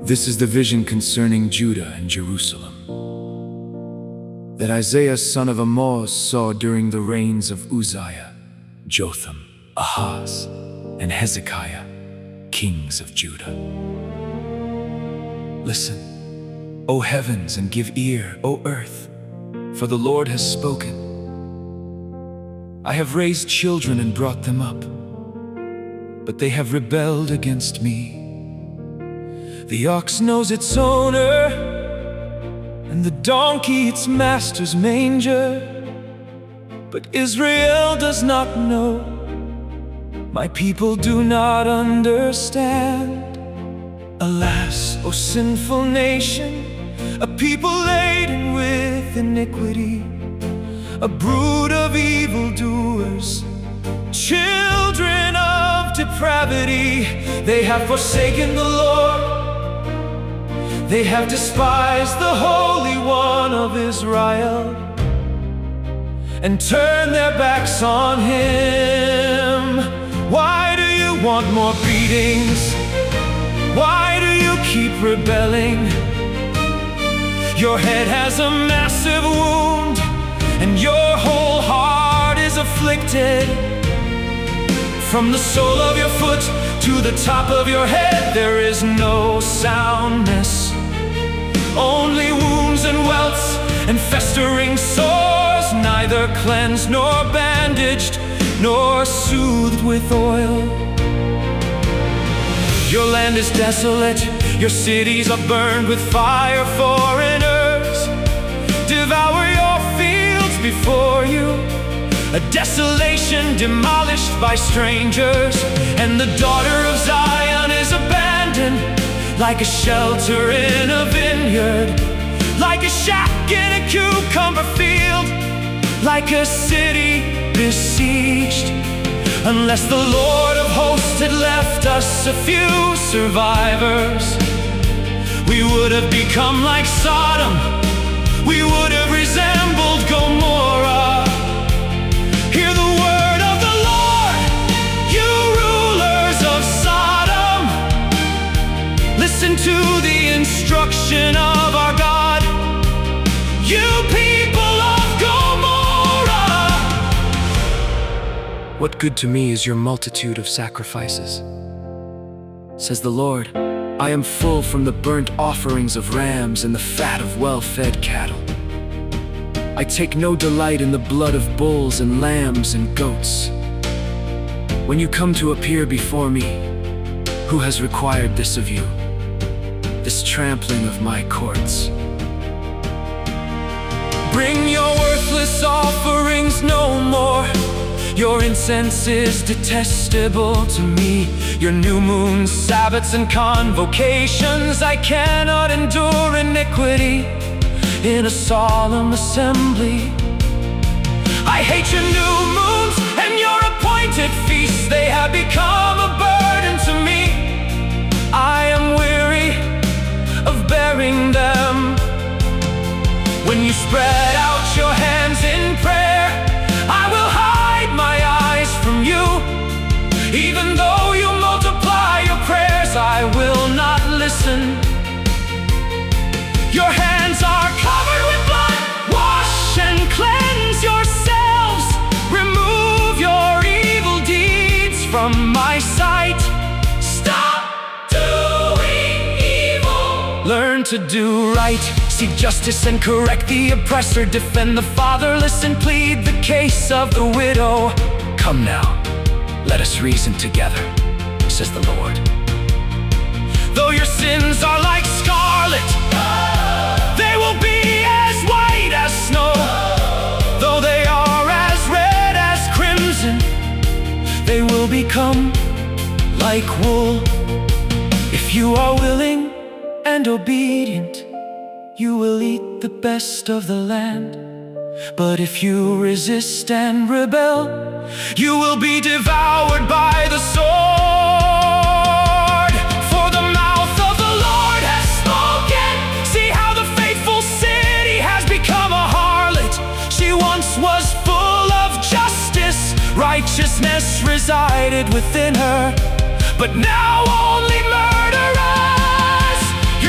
This is the vision concerning Judah and Jerusalem that Isaiah son of Amoz saw during the reigns of Uzziah, Jotham, Ahaz, and Hezekiah, kings of Judah. Listen, O heavens, and give ear, O earth, for the Lord has spoken. I have raised children and brought them up, but they have rebelled against me. The ox knows its owner, and the donkey its master's manger, but Israel does not know. My people do not understand. Alas, O sinful nation, a people laden with iniquity, a brood of evildoers, children of depravity. They have forsaken the Lord, they have despised the Holy One of Israel, and turned their backs on Him. Why do you want more beatings? Why do you keep rebelling? Your head has a massive wound, and your whole heart is afflicted. From the sole of your foot to the top of your head, there is no soundness, only wounds and welts and festering sores, neither cleansed nor bandaged nor soothed with oil. Your land is desolate, your cities are burned with fire. Foreigners devour your fields before you, a desolation demolished by strangers. And the daughter of Zion is abandoned, like a shelter in a vineyard, like a shack in a cucumber field, like a city besieged. Unless the Lord of hosts had left us a few survivors, we would have become like Sodom, we would have resembled Gomorrah. Hear the word of the Lord, you rulers of Sodom. Listen to the instruction of our God, you people of Gomorrah. What good to me is your multitude of sacrifices, says the Lord. I am full from the burnt offerings of rams and the fat of well-fed cattle. I take no delight in the blood of bulls and lambs and goats. When you come to appear before me, who has required this of you, this trampling of my courts? Bring your worthless offerings no more. Your incense is detestable to me. Your new moons, Sabbaths, and convocations. I cannot endure iniquity in a solemn assembly. I hate your new moons and your appointed feasts. They have become a burden to me. I am weary of bearing them. When you spread out your hands in prayer, I will hide my eyes from you. Even though you multiply your prayers, I will not listen. Your hands are covered with blood. Wash and cleanse yourselves. Remove your evil deeds from my sight. Stop doing evil. Learn to do right. Seek justice and correct the oppressor. Defend the fatherless and plead the case of the widow. Come now, let us reason together, says the Lord. Though your sins are like scarlet, they will be as white as snow. Though they are as red as crimson, they will become like wool. If you are willing and obedient, you will eat the best of the land. But if you resist and rebel, you will be devoured by the sword. For the mouth of the Lord has spoken. See how the faithful city has become a harlot. She once was full of justice, righteousness resided within her, but now only murderers.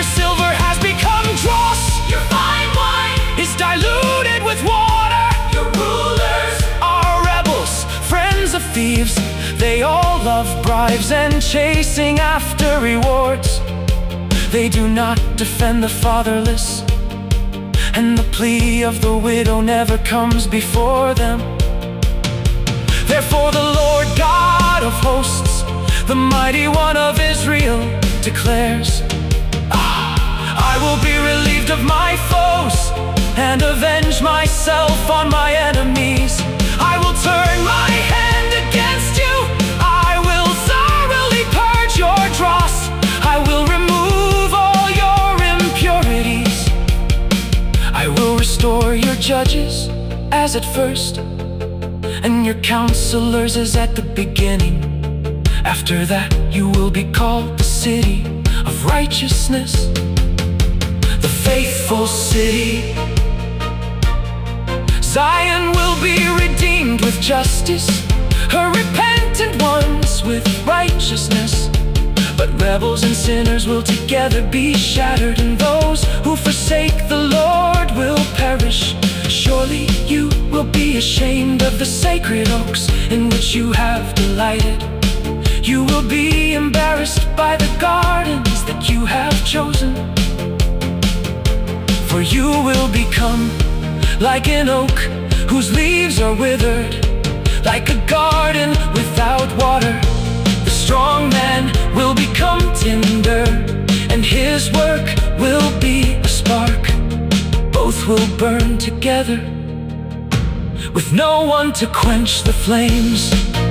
of bribes and chasing after rewards. They do not defend the fatherless, and the plea of the widow never comes before them. Therefore the Lord God of hosts, the mighty one of Israel, declares, I will be relieved of my foes and avenge myself on my enemies. I will turn my hand against you. I will thoroughly purge your dross. I will remove all your impurities. I will restore your judges as at first, and your counselors as at the beginning. After that you will be called the city of righteousness, the faithful city. Zion will be redeemed with justice, her repentant ones with righteousness. But rebels and sinners will together be shattered, and those who forsake the Lord will perish. Surely you will be ashamed of the sacred oaks in which you have delighted. You will be embarrassed by the gardens that you have chosen. For you will become like an oak whose leaves are withered, like a garden without water. The strong man will become tinder, and his work will be a spark. Both will burn together with no one to quench the flames.